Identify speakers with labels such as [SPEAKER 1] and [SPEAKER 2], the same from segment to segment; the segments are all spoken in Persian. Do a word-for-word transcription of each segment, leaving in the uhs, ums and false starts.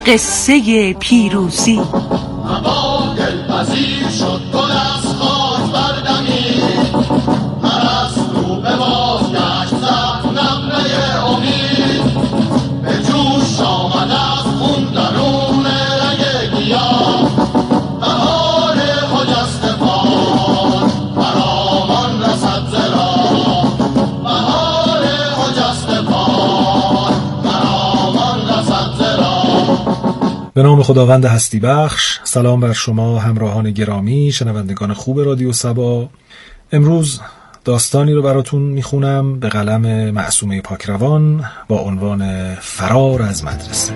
[SPEAKER 1] قصه پیروزی.
[SPEAKER 2] هوا دلپذیر شد، گل از خاک بردمید، پرستو به بازگشت زد نغمه امید، به جوش آمد از خون درون رگ گیاه، بهار خجسته باد فرامان رسد ز راه، بهار خجسته باد فرامان رسد ز راه.
[SPEAKER 3] به نام خداوند هستی بخش. سلام بر شما همراهان گرامی، شنوندگان خوب رادیو سبا. امروز داستانی رو براتون میخونم به قلم معصومه پاکروان با عنوان فرار از مدرسه.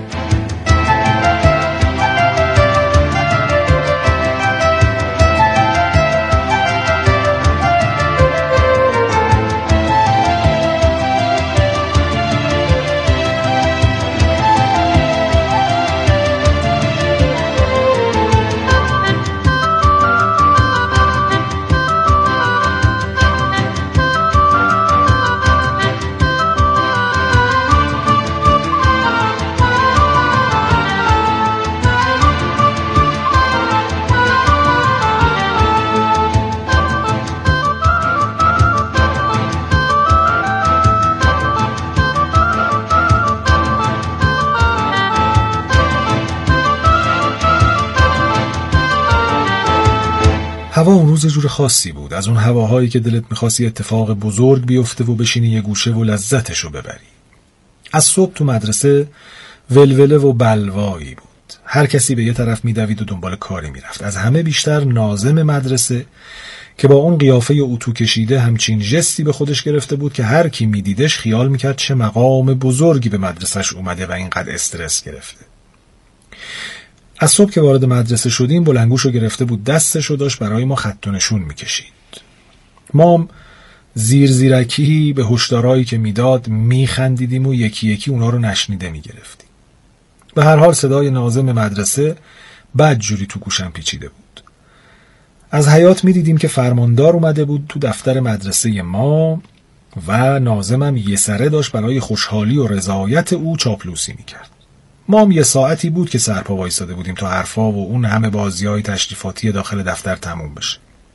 [SPEAKER 3] هوا اون روز جور خاصی بود، از اون هواهایی که دلت می‌خواستی اتفاق بزرگ بیفته و بشینی یه گوشه و لذتشو ببری. از صبح تو مدرسه ولوله و بلوایی بود. هر کسی به یه طرف میدوید و دنبال کاری میرفت. از همه بیشتر ناظم مدرسه که با اون قیافه اتو کشیده همچین ژستی به خودش گرفته بود که هر کی میدیدش خیال میکرد چه مقام بزرگی به مدرسهش اومده و اینقدر استرس گرفته. از صبح که وارد مدرسه شدیم بلنگوشو گرفته بود دستشو داشت برای ما خط و نشون میکشید. ما زیر زیرکی به هشدارایی که میداد میخندیدیم و یکی یکی اونا رو نشنیده میگرفتیم. به هر حال صدای ناظم مدرسه بد جوری تو گوشم پیچیده بود. از حیاط میدیدیم که فرماندار اومده بود تو دفتر مدرسه ما و ناظمم یه سره داشت برای خوشحالی و رضایت او چاپلوسی میکرد. ما هم یه ساعتی بود که سرپا وایساده بودیم تا حرفا و اون همه بازی‌های تشریفاتی داخل دفتر تموم بشه.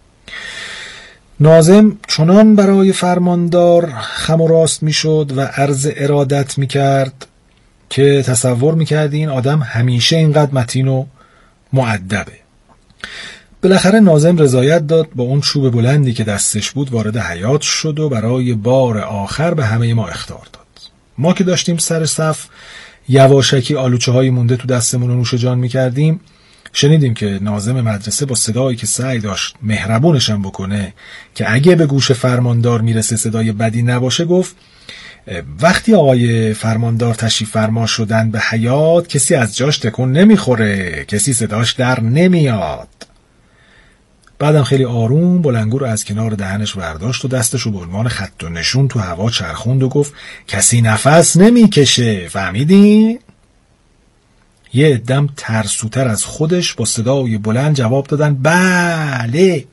[SPEAKER 3] ناظم چنان برای فرماندار خم و راست میشد و عرض ارادت میکرد که تصور میکردی این آدم همیشه اینقدر متین و مؤدبه. بالاخره ناظم رضایت داد، با اون چوب بلندی که دستش بود وارد حیاط شد و برای بار آخر به همه ما اخطار داد. ما که داشتیم سر صف یواشکی آلوچه های مونده تو دستمون رو نوش جان میکردیم، شنیدیم که ناظم مدرسه با صدایی که سعی داشت مهربونشم بکنه که اگه به گوش فرماندار میرسه صدای بدی نباشه گفت وقتی آقای فرماندار تشریف فرما شدن به حیاط کسی از جاش تکون نمیخوره، کسی صداش در نمیاد. بعدم خیلی آروم بلنگو رو از کنار دهنش برداشت و دستشو به عنوان خط و نشون تو هوا چرخوند و گفت کسی نفس نمیکشه، فهمیدی؟ یه عدم ترسوتر از خودش با صدای بلند جواب دادن بله.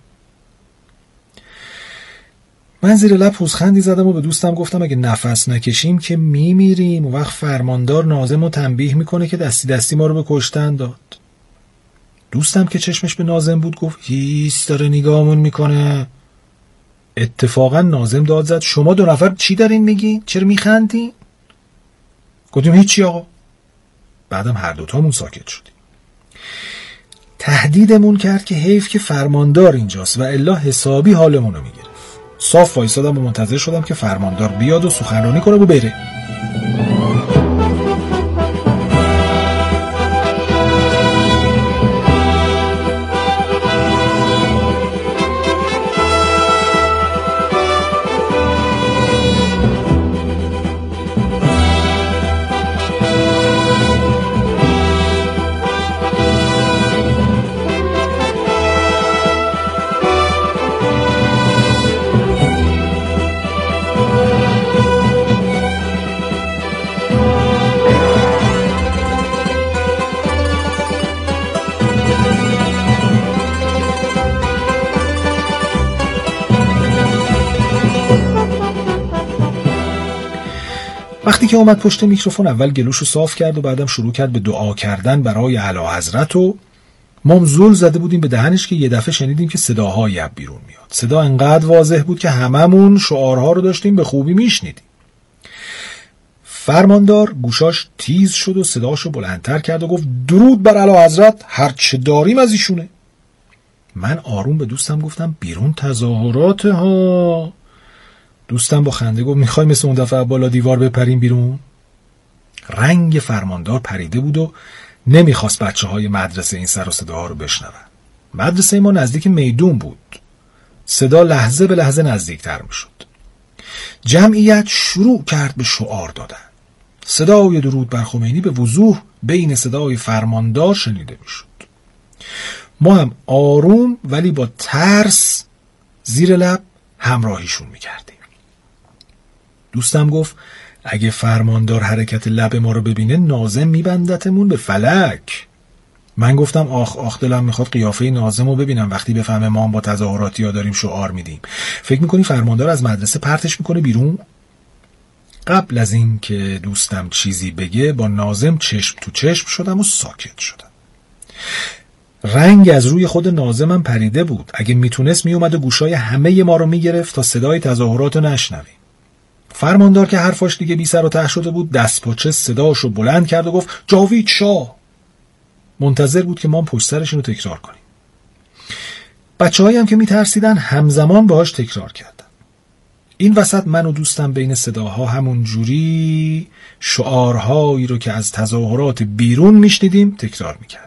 [SPEAKER 3] من زیر لب پوزخندی زدم و به دوستم گفتم اگه نفس نکشیم که میمیریم و وقت فرماندار ناظم رو تنبیه میکنه که دستی دستی ما رو به کشتن داد. دوستم که چشمش به ناظم بود گفت هیس داره نگاهمون میکنه. اتفاقا ناظم داد زد شما دو نفر چی دارین میگین؟ چرا میخندین؟ گفتیم هیچی آقا. بعدم هر دوتامون ساکت شدیم. تهدیدمون کرد که حیف که فرماندار اینجاست و الا حسابی حالمون رو میگرفت. صاف وایسادم و منتظر شدم که فرماندار بیاد و سخنرانی کنه و بره. وقتی که اومد پشت میکروفون اول گلوشو صاف کرد و بعدم شروع کرد به دعا کردن برای اعلیحضرت و ما هم زل زده بودیم به دهنش که یه دفعه شنیدیم که صداهایی از بیرون میاد. صدا انقدر واضح بود که هممون شعارها رو داشتیم به خوبی میشنیدیم. فرماندار گوشاش تیز شد و صداشو بلندتر کرد و گفت درود بر اعلیحضرت، هر چه داریم از ایشونه. من آروم به دوستم گفتم بیرون تظاهرات ها. دوستم با خنده گفت میخوای مثل اون دفعه بالا دیوار بپریم بیرون؟ رنگ فرماندار پریده بود و نمیخواست بچه های مدرسه این سر و صداها رو بشنون. مدرسه ما نزدیک میدون بود. صدا لحظه به لحظه نزدیکتر میشد. جمعیت شروع کرد به شعار دادن. صدای درود بر خمینی به وضوح بین صدای فرماندار شنیده میشد. ما هم آروم ولی با ترس زیر لب همراهیشون میکردیم. دوستم گفت اگه فرماندار حرکت لب ما رو ببینه ناظم میبندتمون به فلک. من گفتم آخ آخ دلم میخواد قیافه ناظم رو ببینم وقتی بفهمه ما هم با تظاهراتی ها داریم شعار میدیم. فکر میکنی فرماندار از مدرسه پرتش میکنه بیرون؟ قبل از این که دوستم چیزی بگه با ناظم چشم تو چشم شدم و ساکت شدم. رنگ از روی خود ناظمم پریده بود. اگه میتونست میومد و گوشای همه ما رو میگرفت تا صدای تظاهرات رو نشنویم. فرماندار که حرفاش دیگه بی سر و ته شده بود دست پاچه صداشو بلند کرد و گفت جاوید شاه. منتظر بود که ما پشت سرشون رو تکرار کنیم. بچه‌هایی هم که میترسیدن همزمان باهاش تکرار کردن. این وسط من و دوستم بین صداها همون جوری شعارهایی رو که از تظاهرات بیرون میشنیدیم تکرار میکردیم.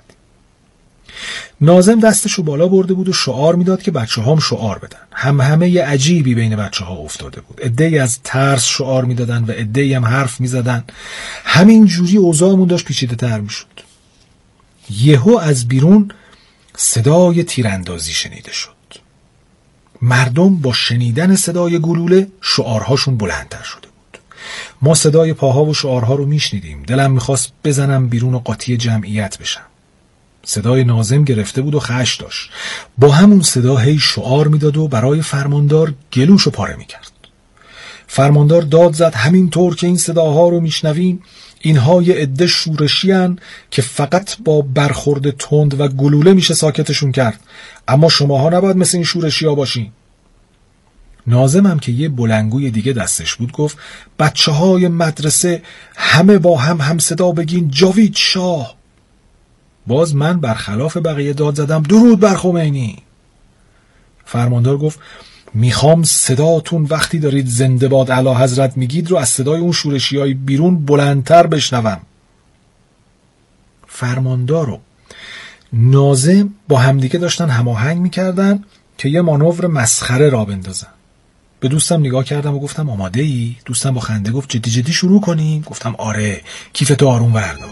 [SPEAKER 3] ناظم دستشو بالا برده بود و شعار میداد که بچه‌ها هم شعار بدن. هم همه ی عجیبی بین بچه‌ها افتاده بود. عده‌ای از ترس شعار میدادن و عده‌ای هم حرف میزدن. همین جوری اوضاعمون داشت پیچیده‌تر میشد. یهو از بیرون صدای تیراندازی شنیده شد. مردم با شنیدن صدای گلوله شعارهاشون بلندتر شده بود. ما صدای پاها و شعارها رو میشنیدیم. دلم میخواست بزنم بیرون و قاطی جمعیت بشم. صدای ناظم گرفته بود و خش داشت. با همون صدا هی شعار میداد و برای فرماندار گلوشو پاره میکرد. فرماندار داد زد همینطور که این صداها رو میشنویم اینها یه عده شورشیان که فقط با برخورد تند و گلوله میشه ساکتشون کرد، اما شماها نباید مثل این شورشیا باشین. ناظم هم که یه بلنگوی دیگه دستش بود گفت بچه های مدرسه همه با هم هم صدا بگین جاوید شاه. باز من برخلاف بقیه داد زدم درود بر خمینی. فرماندار گفت میخوام صداتون وقتی دارید زنده باد اعلیحضرت میگید رو از صدای اون شورشیای بیرون بلندتر بشنوم. فرماندار و ناظم با همدیگه داشتن هماهنگ میکردن که یه مانور مسخره را بندازن. به دوستم نگاه کردم و گفتم آماده ای؟ دوستم با خنده گفت جدی جدی شروع کنیم؟ گفتم آره، کیفتو آروم بردار.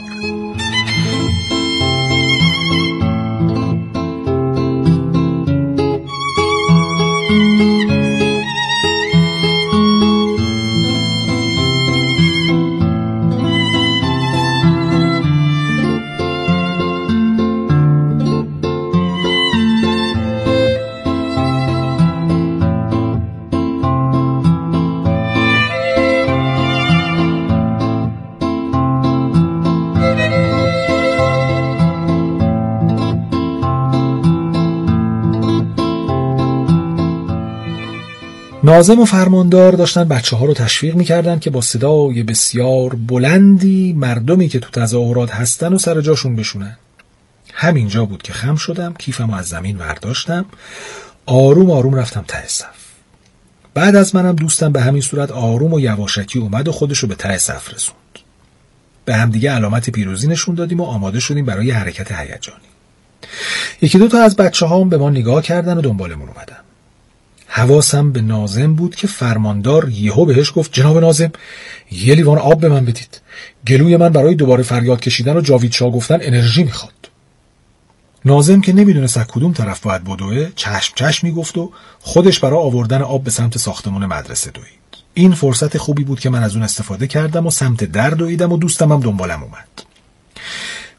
[SPEAKER 3] ناظم و فرماندار داشتن بچه ها رو تشویق میکردن که با صدای بسیار بلندی مردمی که تو تظاهرات هستن و سر جاشون بشونن. همینجا بود که خم شدم، کیفمو از زمین برداشتم، آروم آروم رفتم ته صف. بعد از منم دوستم به همین صورت آروم و یواشکی اومد و خودشو به ته صف رسوند. به هم دیگه علامت پیروزی نشون دادیم و آماده شدیم برای حرکت هیجانی. یکی دو تا از بچه‌هام به ما نگاه کردن و دنبالمون اومدن. حواسم به ناظم بود که فرماندار یهو بهش گفت جناب ناظم یه لیوان آب به من بدید. گلوی من برای دوباره فریاد کشیدن و جاوید شاه گفتن انرژی میخواد. ناظم که نمیدونست از کدوم طرف باید بدوه چشم چشم میگفت و خودش برای آوردن آب به سمت ساختمان مدرسه دوید. این فرصت خوبی بود که من از اون استفاده کردم و سمت در دویدم و دوستم هم دنبالم اومد.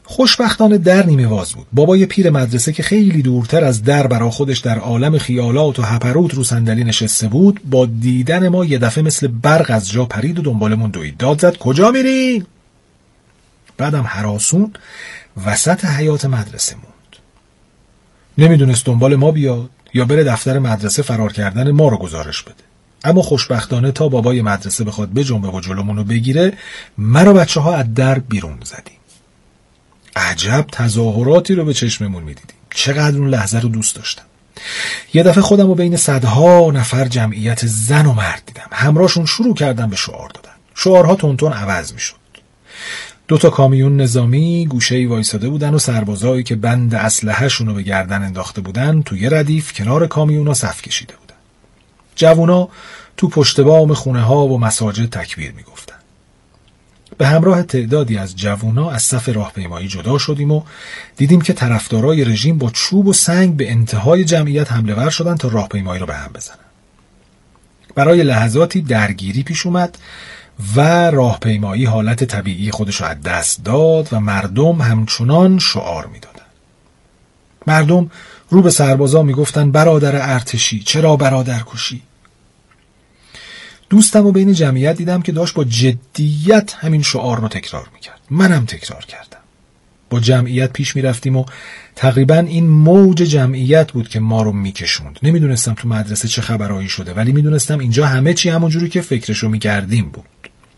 [SPEAKER 3] خوشبختانه در نیمه باز بود. بابای پیر مدرسه که خیلی دورتر از در برا خودش در عالم خیالات و هپروت رو صندلی نشسته بود، با دیدن ما یه دفعه مثل برق از جا پرید و دنبالمون دوید. داد زد کجا میرین؟ بعدم هراسون وسط حیاط مدرسه موند. نمیدونست دنبال ما بیاد یا بره دفتر مدرسه فرار کردن ما رو گزارش بده. اما خوشبختانه تا بابای مدرسه بخواد بجنبه و جلومون رو بگیره، من و بچه ها از در بیرون زدیم. عجب تظاهراتی رو به چشممون میدیدیم. چقدر اون لحظه رو دوست داشتم. یه دفعه خودم رو بین صدها نفر جمعیت زن و مرد دیدم. همراهشون شروع کردن به شعار دادن. شعارها تونتون عوض میشد. دو تا کامیون نظامی گوشه‌ای وایساده بودن و سربازایی که بند اسلحه‌شون رو به گردن انداخته بودن توی ردیف کنار کامیونا صف کشیده بودن. جوونا تو پشت بام خونه‌ها و مساجد تکبیر میگفتن. به همراه تعدادی از جوونا از صف راهپیمایی جدا شدیم و دیدیم که طرفدارای رژیم با چوب و سنگ به انتهای جمعیت حمله ور شدن تا راهپیمایی رو به هم بزنن. برای لحظاتی درگیری پیش اومد و راهپیمایی حالت طبیعی خودش رو از دست داد و مردم همچنان شعار میدادن. مردم رو به سربازا میگفتن برادر ارتشی، چرا برادر کشی؟ دوستم و بین جمعیت دیدم که داشت با جدیت همین شعار رو تکرار میکرد. منم تکرار کردم. با جمعیت پیش میرفتیم و تقریبا این موج جمعیت بود که ما رو میکشوند. نمیدونستم تو مدرسه چه خبرایی شده، ولی میدونستم اینجا همه چی همونجوری که فکرشو میکردیم بود.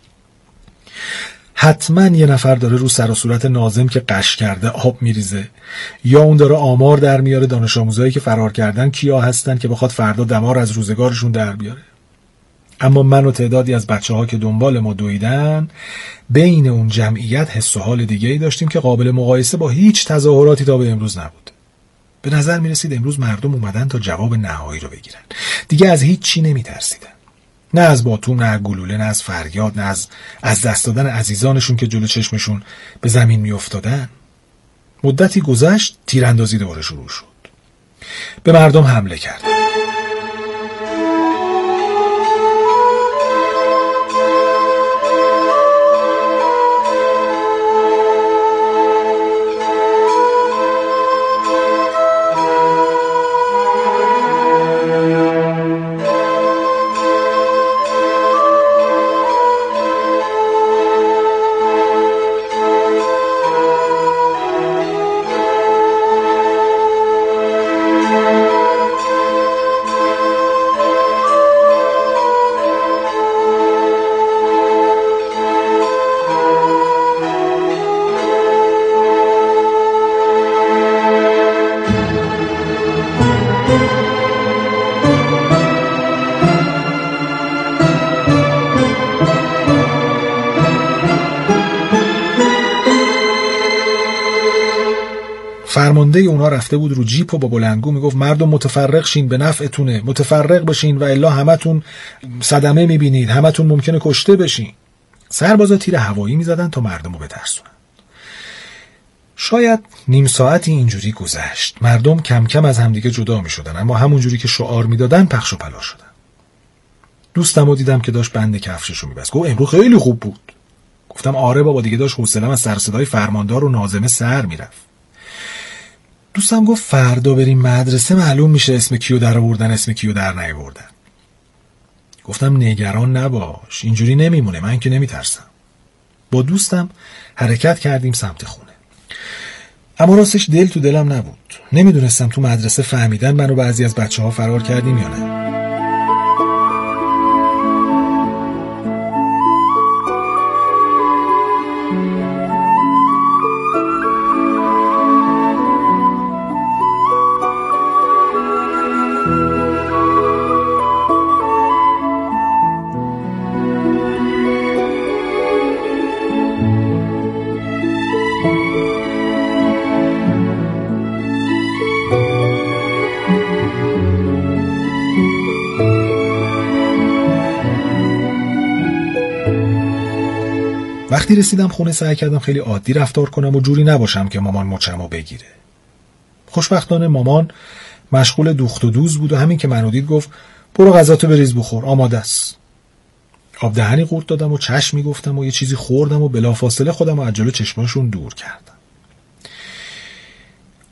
[SPEAKER 3] حتما یه نفر داره رو سر و صورت ناظم که قش کرده آب میریزه، یا اون داره آمار در میاره دانش آموزایی که فرار کردن کیا هستن که بخواد فردا دمار از روزگارشون در بیاره. اما من و تعدادی از بچه ها که دنبال ما دویدن بین اون جمعیت حس و حال دیگه‌ای داشتیم که قابل مقایسه با هیچ تظاهراتی تا به امروز نبود. به نظر می رسید امروز مردم اومدن تا جواب نهایی رو بگیرن. دیگه از هیچ چی نمی ترسیدن. نه از باتوم، نه از گلوله، نه از فریاد، نه از از دست دادن عزیزانشون که جلو چشمشون به زمین می افتادن. مدتی گذشت، تیراندازی دوباره شروع شد. به مردم حمله کرد. فرمانده اونا رفته بود رو جیپ و با بلندگو میگفت مردم متفرق شین، به نفعتونه، متفرق بشین و الا همتون صدمه میبینید، همتون ممکنه کشته بشین. سربازا تیر هوایی میزدن تا مردم رو بترسونن. شاید نیم ساعتی اینجوری گذشت. مردم کم کم از همدیگه جدا میشدن، اما همونجوری که شعار میدادن پخش و پلا شدن. دوستمو دیدم که داشت بند کفششو میبست. گفت امروز خیلی خوب بود. گفتم آره بابا، دیگه داشت حوصله‌ام از سر صدای فرماندار و ناظمه سر میرفت. دوستم گفت فردا بریم مدرسه معلوم میشه اسم کیو در آوردن اسم کیو در نیاوردن. گفتم نگران نباش، اینجوری نمیمونه، من که نمیترسم. با دوستم حرکت کردیم سمت خونه. اما راستش دل تو دلم نبود. نمیدونستم تو مدرسه فهمیدن من و بعضی از بچه ها فرار کردیم یا نه. وقتی رسیدم خونه سعی کردم خیلی عادی رفتار کنم و جوری نباشم که مامان مچمو بگیره. خوشبختانه مامان مشغول دوخت و دوز بود و همین که منو دید گفت برو غذاتو بریز بخور، آماده است. آب دهنی قورت دادم و چشم میگفتم و یه چیزی خوردم و بلافاصله خودم رو از جلو چشماشون دور کردم.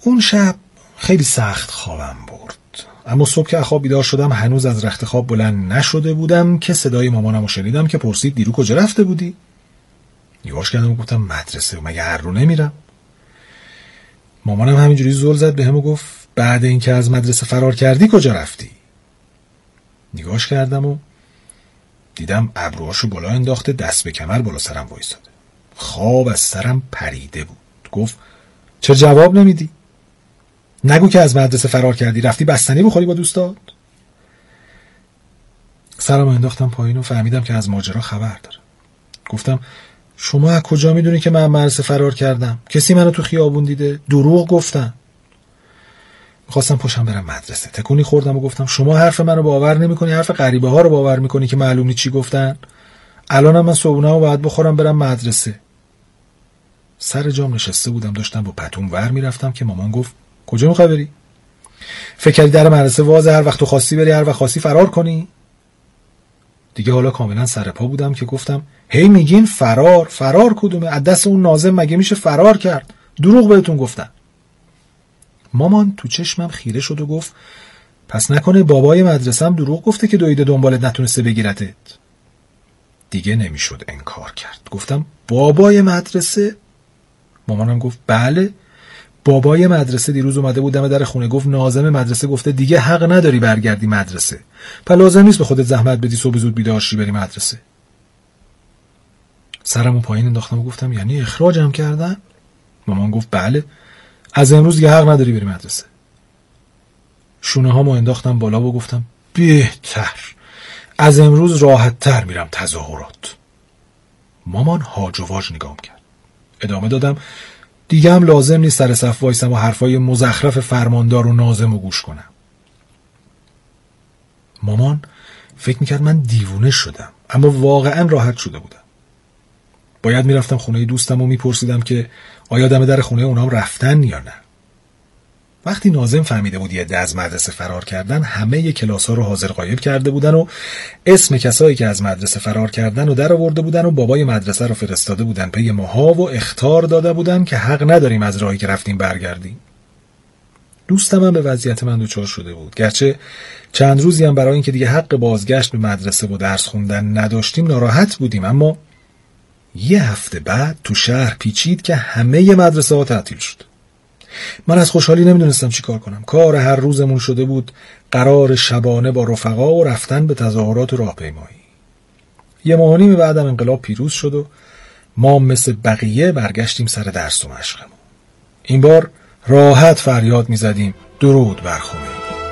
[SPEAKER 3] اون شب خیلی سخت خوابم برد، اما صبح که خواب بیدار شدم هنوز از رخت خواب بلند نشده بودم که صدای مامانم رو شنیدم که پرسید دیرو کجا رفته بودی؟ نگاهش کردم و گفتم مدرسه، مگه هر رو نمیرم؟ مامانم همینجوری زل زد بهم و گفت بعد اینکه از مدرسه فرار کردی کجا رفتی؟ نگاهش کردم و دیدم ابروهاشو بالا انداخته، دست به کمر بالا سرم وایساده. خواب از سرم پریده بود. گفت چرا جواب نمیدی؟ نگو که از مدرسه فرار کردی، رفتی بستنی بخوری با دوستات؟ سرم انداختم پایین و فهمیدم که از ماجرا خبر داره. گفتم شما از کجا میدونی که من مدرسه فرار کردم؟ کسی منو تو خیابون دیده؟ دروغ گفتم. میخواستم پاشم برم مدرسه، تکونی خوردم و گفتم شما حرف منو باور نمیکنی، حرف غریبه ها رو باور میکنی که معلوم نیست چی گفتن. الانم من صبحونه‌مو باید بخورم برم مدرسه. سر جام نشسته بودم داشتم با پتوم ور میرفتم که مامان گفت کجا میخوای بری؟ فکر کردی در مدرسه وازه هر وقت تو خواستی بری هر وقت خواستی فرار کنی؟ دیگه حالا کاملا سر پا بودم که گفتم هی میگین فرار، فرار کدومه؟ از دست اون ناظم مگه میشه فرار کرد؟ دروغ بهتون گفتن. مامان تو چشمم خیره شد و گفت پس نکنه بابای مدرسه‌ام دروغ گفته که دویده دنبالت نتونسته بگیرتت؟ دیگه نمیشد انکار کرد. گفتم بابای مدرسه؟ مامانم گفت بله، بابای مدرسه دیروز اومده بود دم در خونه، گفت ناظم مدرسه گفته دیگه حق نداری برگردی مدرسه، پس لازم نیست به خودت زحمت بدی صبح زود بیدار شی بری مدرسه. سرمو پایین انداختم و گفتم یعنی اخراجم کردن؟ مامان گفت بله، از امروز دیگه حق نداری بری مدرسه. شونه هامو انداختم بالا و گفتم بهتر، از امروز راحت تر میرم تظاهرات. مامان هاج و واج نگام کرد. ادامه دادم دیگه هم لازم نیست سر صف وایسم و حرفای مزخرف فرماندار و ناظم رو گوش کنم. مامان فکر میکرد من دیوونه شدم، اما واقعا راحت شده بودم. باید میرفتم خونه دوستم و میپرسیدم که آیا دم در خونه اونام رفتن یا نه. وقتی ناظم فهمیده بود یه از مدرسه فرار کردن، همه ی کلاس ها رو حاضر غایب کرده بودن و اسم کسایی که از مدرسه فرار کردن و در آورده بودن و بابای مدرسه رو فرستاده بودن پی ماها و اخطار داده بودن که حق نداریم از راهی که رفتیم برگردیم. دوستم هم به وضعیت من دچار شده بود، گرچه چند روزی هم برای اینکه دیگه حق بازگشت به مدرسه و درس خوندن نداشتیم ناراحت بودیم، اما یه هفته بعد تو شهر پیچید که همه ی مدرسه ها تعطیل شد. من از خوشحالی نمیدونستم چی کار کنم. کار هر روزمون شده بود قرار شبانه با رفقا و رفتن به تظاهرات و راهپیمایی. یه ماه و نیم بعدم انقلاب پیروز شد و ما مثل بقیه برگشتیم سر درس و مشقمون. این بار راحت فریاد میزدیم درود بر خمینی.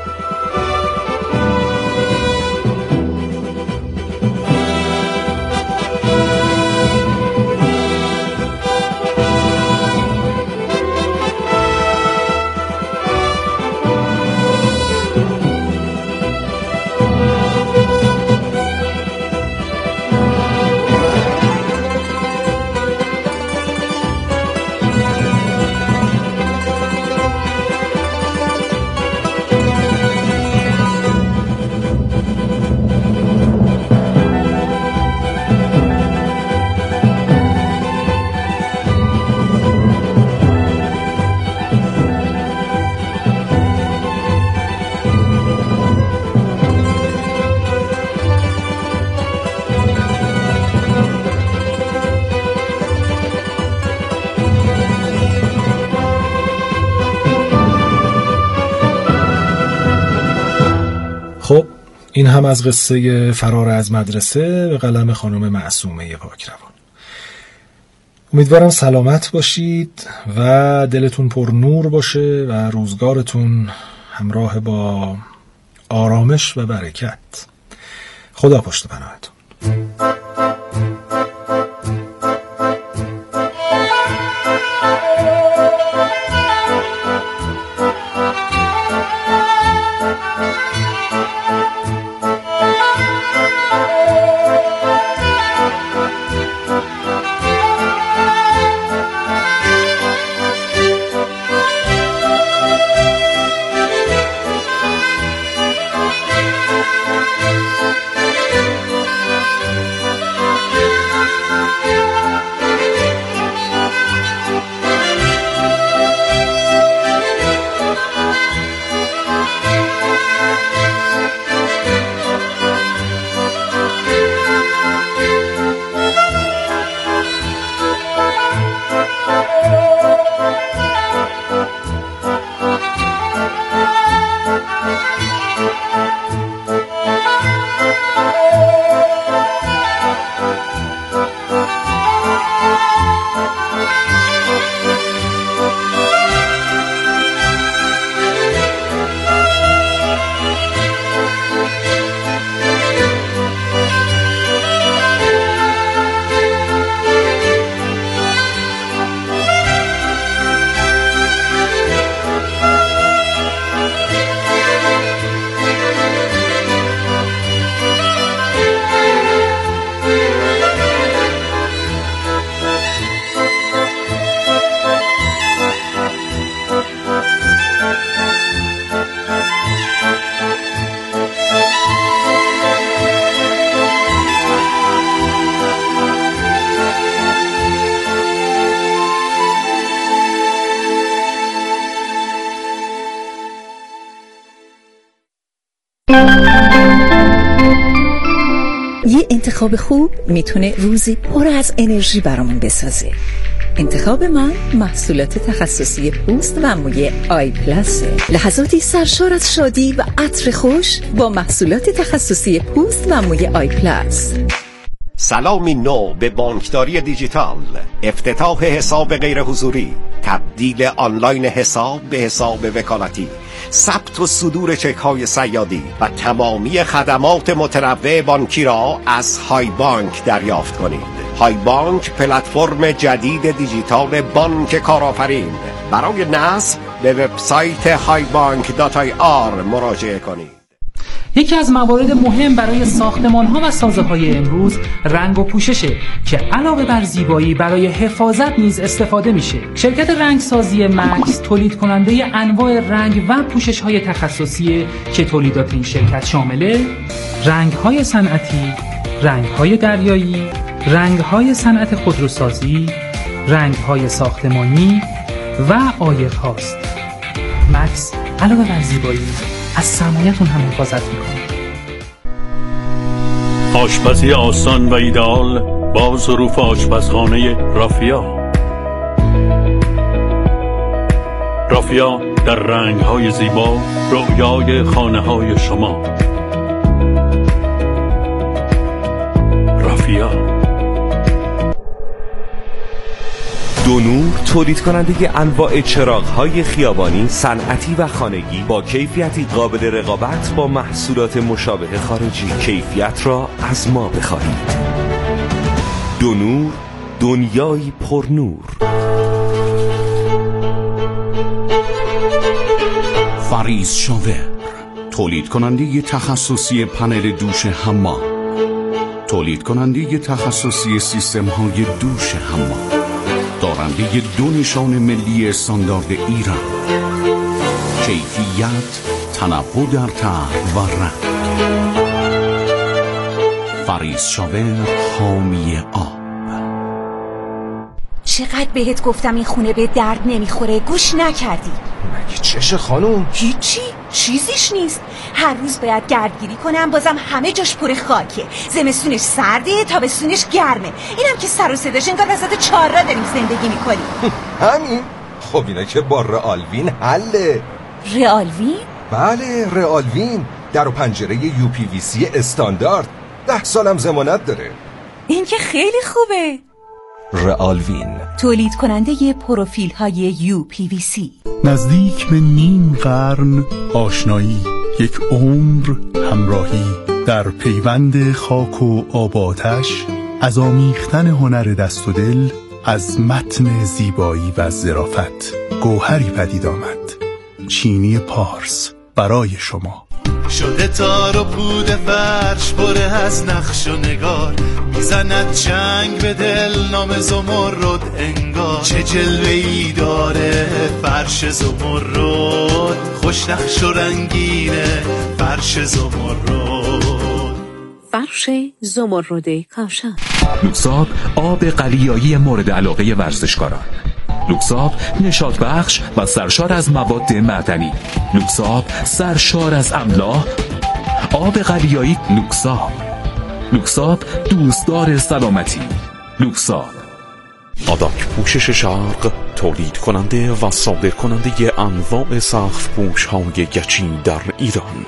[SPEAKER 3] خب این هم از قصه فرار از مدرسه به قلم خانم معصومه پاکروان. امیدوارم سلامت باشید و دلتون پر نور باشه و روزگارتون همراه با آرامش و برکت. خدا پشت پناهتون.
[SPEAKER 4] یه انتخاب خوب میتونه روزی پر از انرژی برامون بسازه. انتخاب من محصولات تخصصی پوست و موی آی پلاسه. لحظاتی سرشار از شادی و عطر خوش با محصولات تخصصی پوست و موی آی پلاس.
[SPEAKER 5] سلامی نو به بانکداری دیجیتال، افتتاح حساب غیر حضوری، تبدیل آنلاین حساب به حساب وکالتی، ثبت و صدور چک های صیادی و تمامی خدمات متنوع بانکی را از های بانک دریافت کنید. های بانک پلتفرم جدید دیجیتال بانک کارآفرین. برای نصب به وبسایت های بانک دات آی آر مراجعه کنید.
[SPEAKER 6] یکی از موارد مهم برای ساختمان‌ها و سازه‌های امروز رنگ و پوششه که علاوه بر زیبایی برای حفاظت نیز استفاده میشه. شرکت رنگسازی مکس تولید کننده انواع رنگ و پوشش‌های تخصصی که تولیدات این شرکت شامل رنگ‌های صنعتی، رنگ‌های دریایی، رنگ‌های صنعت خودروسازی، رنگ‌های ساختمانی و عایق هاست. مکس علاوه بر زیبایی از سرمایه‌تون هم حفاظت میکنه.
[SPEAKER 7] آشپزی آسان و ایدئال با ظروف آشپزخانه رافیا. رافیا در رنگ‌های زیبا رویای خانه‌های شما. رافیا.
[SPEAKER 8] دونور تولید کننده انواع چراغ‌های خیابانی، صنعتی و خانگی با کیفیتی قابل رقابت با محصولات مشابه خارجی. کیفیت را از ما بخواهید. دونور، دنیایی پرنور.
[SPEAKER 9] فریز شاور تولید کننده تخصصی پنل دوش حمام، تولید کننده تخصصی سیستم های دوش حمام، دارنده دو نشان ملی استاندارد ایران. کیفیت، تنوع در طرح و رنگ. فریز شاور، حامی آب.
[SPEAKER 10] چقدر بهت گفتم این خونه به درد نمیخوره، گوش نکردی.
[SPEAKER 11] مگه چشه خانوم؟
[SPEAKER 10] هیچی، چیزیش نیست. هر روز باید گردگیری کنم، بازم همه جاش پر خاکه. زمستونش سرده، تابستونش گرمه. اینم که سر و صداش انگار وسط چهارراه داریم زندگی میکنیم.
[SPEAKER 11] همین؟ خب اینا که با رئالوین حله.
[SPEAKER 10] رئالوین؟
[SPEAKER 11] بله، رئالوین در و پنجره یو پی وی سی استاندارد. ده سالم ضمانت داره.
[SPEAKER 10] این که خیلی خوبه.
[SPEAKER 11] رئالوین
[SPEAKER 10] تولید کننده پروفیل های یو پی وی سی.
[SPEAKER 12] نزدیک به نیم قرن آشنایی، یک عمر همراهی، در پیوند خاک و آب آتش، از آمیختن هنر دست و دل، از متن زیبایی و ظرافت گوهری پدید آمد. چینی پارس برای شما.
[SPEAKER 13] شده تار و پود فرش پره از نقش و نگار، میزند چنگ به دل نام زمرد انگار. چه جلوه‌ای داره فرش زمرد، خوش نقش و رنگینه فرش زمرد.
[SPEAKER 14] فرش زمرد کاشان.
[SPEAKER 15] لوکساب آب قلیایی مورد علاقه ورزشکاران. لوکساب نشاط بخش و سرشار از مواد معدنی. لوکساب سرشار از املاح. آب قلیایی لوکساب. لوکساب دوستدار سلامتی. لوکساب.
[SPEAKER 16] آداک پوشش شرق تولید کننده و صادر کننده انواع سقف پوش های گچین در ایران.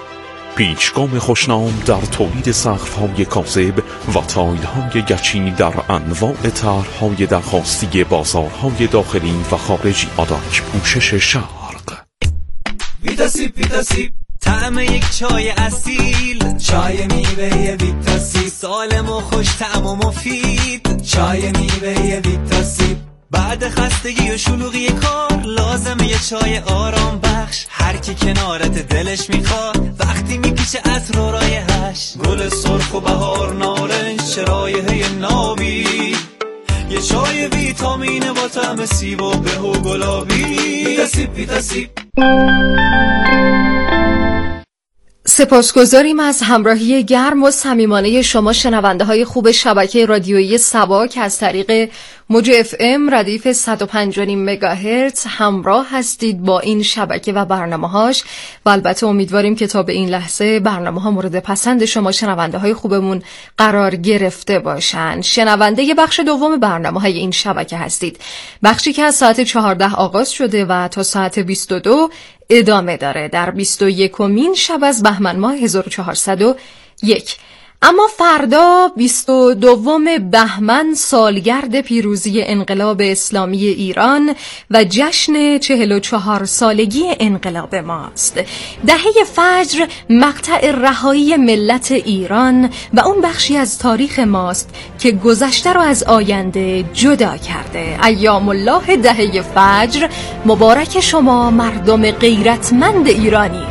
[SPEAKER 16] پیچگام خوشنام در تولید سقف های کاذب و تایل های گچین در انواع طرح های درخواستی بازارهای داخلی و خارجی. آداک پوشش شرق.
[SPEAKER 17] ویتاسیب ویتاسیب طعم یک چای اصیل، چای میوه ویتاسیب، سالم و خوش طعم و مفید. چای میوه ویتاسیب بعد خستگی و شلوغی کار لازمه یه چای آرام بخش. هر کی کنارت دلش میخواد وقتی میکشه عطر و رایحش. گل سرخ و بهار نارنج چه رایحه نابی، یه چای ویتامینه با طعم سیب و به و گلابی. ویتاسیب ویتاسیب.
[SPEAKER 18] سپاسگزاریم از همراهی گرم و صمیمانه شما شنونده های خوب شبکه رادیویی سبا که از طریق موج اف ام ردیف صد و پنج و نیم مگاهرتز همراه هستید با این شبکه و برنامه‌هاش و البته امیدواریم که تا به این لحظه برنامه‌ها مورد پسند شما شنونده های خوبمون قرار گرفته باشن. شنونده ی بخش دوم برنامه‌های این شبکه هستید، بخشی که از ساعت چهارده آغاز شده و تا ساعت بیست و دو ادامه داره در بیست و یکمین شب از بهمن ماه هزار و چهارصد و یک. اما فردا بیست و دوم بهمن سالگرد پیروزی انقلاب اسلامی ایران و جشن چهل و چهار سالگی انقلاب ماست. دهه فجر مقطع رهایی ملت ایران و اون بخشی از تاریخ ماست که گذشته رو از آینده جدا کرده. ایام الله دهه فجر مبارک شما مردم غیرتمند ایرانی.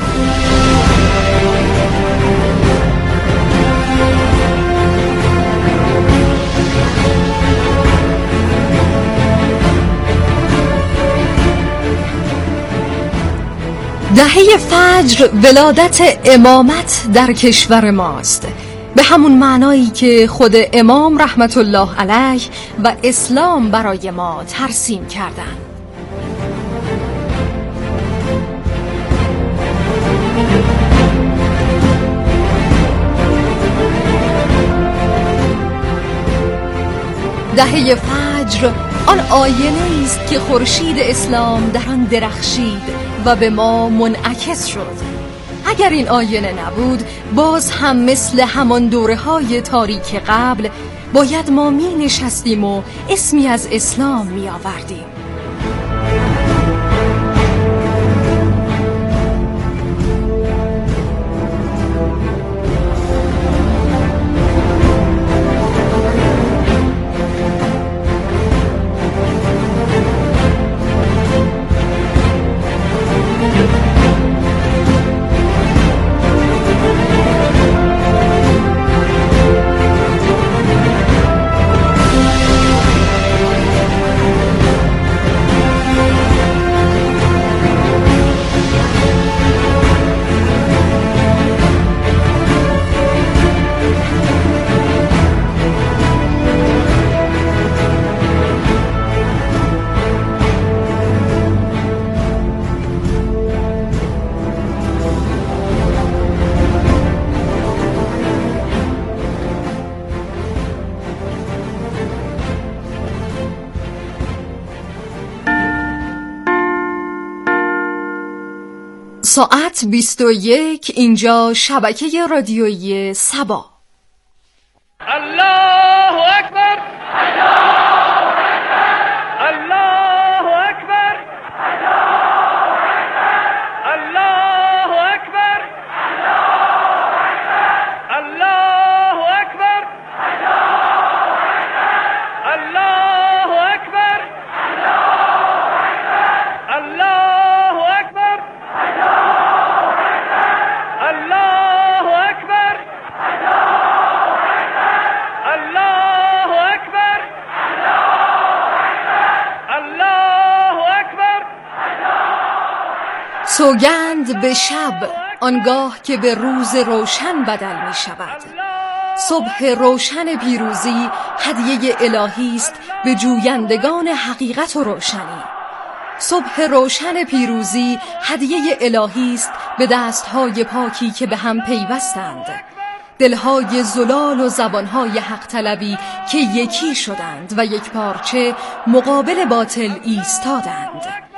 [SPEAKER 18] دهه فجر ولادت امامت در کشور ماست، به همون معنایی که خود امام رحمت الله علیه و اسلام برای ما ترسیم کردن. دهه فجر آن آینه است که خورشید اسلام در آن درخشید و به ما منعکس شد. اگر این آینه نبود باز هم مثل همان دوره‌های تاریک قبل باید ما می نشستیم و اسمی از اسلام می آوردیم. ساعت بیست و یک، اینجا شبکه رادیویی سبا.
[SPEAKER 19] الله اکبر، الله اکبر، الله اکبر، الله اکبر، الله اکبر، الله اکبر، الله اکبر، الله اکبر، الله اکبر، الله اکبر.
[SPEAKER 18] سوگند به شب آنگاه که به روز روشن بدل می شود. صبح روشن پیروزی هدیه الهی است به جویندگان حقیقت و روشنی. صبح روشن پیروزی هدیه الهی است به دستهای پاکی که به هم پیوستند، دلهای زلال و زبانهای حق طلبی که یکی شدند و یک پارچه مقابل باطل ایستادند.